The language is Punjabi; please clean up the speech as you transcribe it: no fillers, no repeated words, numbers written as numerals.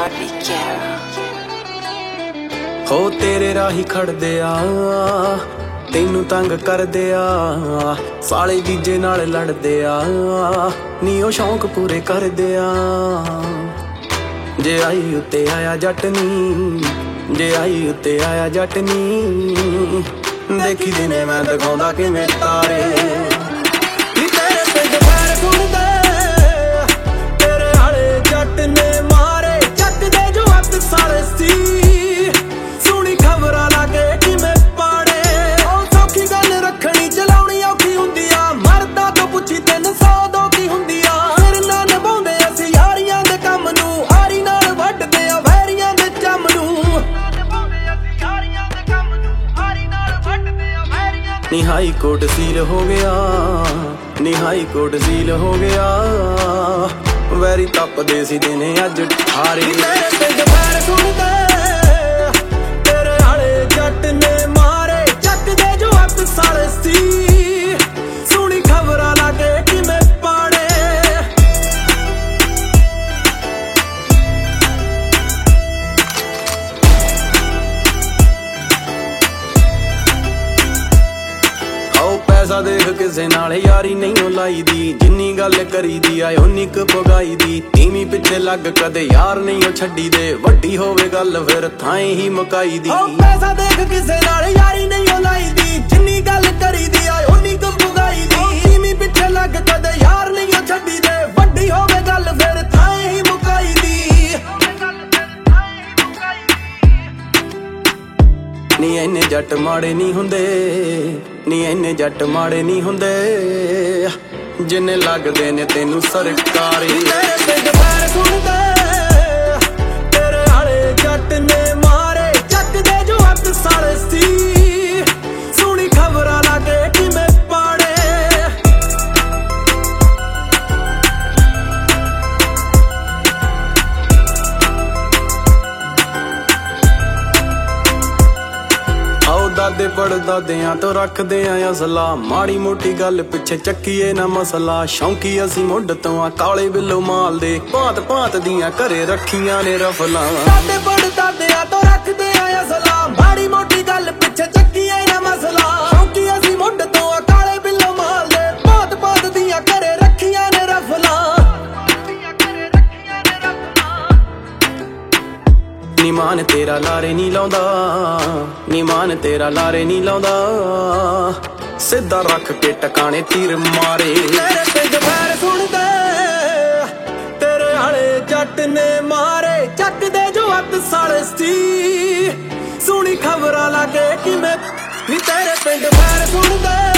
Barbie Guerra ਹੋ ਤੇਰੇ ਰਾਹੀ ਖੜਦੇ ਆ ਤੈਨੂੰ ਤੰਗ ਕਰਦੇ ਆ ਸਾਲੇ ਜੀਜੇ ਨਾਲ ਲੜਦੇ ਆ ਨੀ ਉਹ ਸ਼ੌਂਕ ਪੂਰੇ ਕਰਦੇ ਆ ਜੇ ਆਈ ਉੱਤੇ ਆਇਆ ਜੱਟ ਨੀ ਜੇ ਆਈ ਉੱਤੇ ਆਇਆ ਜੱਟ ਨੀ ਦੇਖੀ ਦਿਨੇ ਮੈਂ ਦਿਖਾਉਂਦਾ ਕਿਵੇਂ ਤਾਰੇ ਨੀ ਤੇਰੇ ਪਿੰਡ ਪੈਰ ਸੁਣਦੇ ਤੇਰੇ ਵਾਲੇ ਜੱਟ ਨੇ ਮਾਰੇ ਚੱਕਦੇ ਜੋ ਹੱਥ ਸਾਲੇ ਸੀ ਨੀ ਹਾਈ ਕੋਰਟ ਸੀਲ ਹੋ ਗਿਆ ਨੀ ਹਾਈ ਕੋਰਟ ਸੀਲ ਹੋ ਗਿਆ ਵੈਰੀ ਤੱਪਦੇ ਸੀ ਦਿਨੇ ਅੱਜ ਠਾਰੇ ਤੇਰੇ ਪਿੰਡ ਪੈਰ ਸੁਣਦੇ ਤੇਰੇ ਵਾਲੇ ਜੱਟ ਨੇ ਮਾਰੇ ਚੱਕਦੇ ਜੋ ਹੱਥ ਸਾਲੇ ਸੀ ਸੁਣੀ ਖਬਰਾਂ ਲਾਗੇ ਕਿਵੇਂ ਪਾੜੇ ਪੈਸਾ ਦੇਖ ਕਿਸੇ ਨਾਲ ਯਾਰੀ ਨਹੀਂ ਲਾਈ ਦੀ ਜਿੰਨੀ ਗੱਲ ਕਰੀਦੀ ਆ ਓਨੀ ਕੁ ਪਗਾਈ ਦੀ ਤੀਵੀਂ ਪਿੱਛੇ ਲੱਗ ਕਦੇ ਯਾਰ ਨਹੀਂ ਉਹ ਛੱਡੀ ਦੇ ਵੱਡੀ ਹੋਵੇ ਗੱਲ ਫਿਰ ਥਾਂ ਹੀ ਮੁਕਾਈ ਦੀ ਪੈਸਾ ਦੇਖ ਕਿਸੇ ਨਾਲ ਯਾਰੀ ਨਹੀਂ ਲਾਈ ਦੀ ਜਿੰਨੀ ਗੱਲ ਕਰੀਦੀ ਆ ਓਨੀ ਕੁ ਪਗਾਈ ਦੀ ਤੀਵੀਂ ਪਿੱਛੇ ਲੱਗ ਕਦੇ ਯਾਰ ਨਹੀਂ ਉਹ ਛੱਡੀ ਦੇ ਵੱਡੀ ਹੋਵੇ ਗੱਲ ਫਿਰ ਥਾਂ ਹੀ ਮੁਕਾਈ ਦੀ ਨੀ ਇੰਨੇ ਜੱਟ ਮਾੜੇ ਨਹੀਂ ਹੁੰਦੇ ਨੀ ਇੰਨੇ ਜੱਟ ਮਾੜੇ ਨਹੀਂ ਹੁੰਦੇ ਜਿੰਨੇ ਲੱਗਦੇ ਨੇ ਤੈਨੂੰ ਸਰਕਾਰੀ ਤੇਰੇ ਪਿੰਡ ਪੈਰ ਸੁਣਦੇ ਤੇਰੇ ਵਾਲੇ ਜੱਟ ਨੇ ਮਾਰੇ ਚੱਕਦੇ ਜੋ ਹੱਥ ਸਾਲੇ ਸੀ ਸੁਣੀ ਖਬਰਾਂ ਲਾਗੇ ਕਿਵੇਂ ਪਾੜੇ ਦਾਦੇ ਪੜਦਾਦਿਆਂ ਤੋਂ ਰੱਖਦੇ ਆ ਅਸਲਾ ਮਾੜੀ ਮੋਟੀ ਗੱਲ ਪਿੱਛੇ ਚੱਕੀਏ ਨਾ ਮਸਲਾ ਸ਼ੌਂਕੀ ਅਸੀਂ ਮੁੱਢ ਤੋਂ ਆ ਕਾਲੇ ਬਿੱਲੋ ਮਾਲ ਦੇ ਭਾਂਤ ਭਾਂਤ ਦੀਆਂ ਘਰੇ ਰੱਖੀਆਂ ਨੇ ਰਫਲਾਂ ਦਾਦੇ ਪੜਦਾਦਿਆਂ ਤੋਂ ਰੱਖਦੇ ਆ ਅਸਲਾ ਮਾੜੀ ਮੋਟੀ ਗੱਲ ਪਿੱਛੇ ਚੱਕੀਏ ਨਾ ਮਸਲਾ ਸ਼ੌਂਕੀ ਅਸੀਂ ਮੁੱਢ ਤੋਂ ਆ ਕਾਲੇ ਬਿੱਲੋ ਮਾਲ ਦੇ ਭਾਂਤ ਭਾਂਤ ਦੀਆਂ ਘਰੇ ਰੱਖੀਆਂ ਨੇ ਰਫਲਾਂ ਨੀ ਮਾਨ ਤੇਰਾ ਲਾਰੇ ਨਹੀਂ ਲਾਉਂਦਾ ਨੀ ਮਾਨ ਤੇਰਾ ਲਾਰੇ ਨਹੀਂ ਲਾਉਂਦਾ ਸਿੱਧਾ ਰੱਖ ਕੇ ਟਿਕਾਣੇ ਤੀਰ ਮਾਰੇ ਤੇਰੇ ਪਿੰਡ ਪੈਰ ਸੁਣਦੇ ਤੇਰੇ ਵਾਲੇ ਜੱਟ ਨੇ ਮਾਰੇ ਚੱਕਦੇ ਜੋ ਹੱਥ ਸਾਲੇ ਸੀ ਸੁਣੀ ਖਬਰਾਂ ਲਾਗੇ ਕਿਵੇਂ ਨੀ ਤੇਰੇ ਪਿੰਡ ਪੈਰ ਸੁਣਦੇ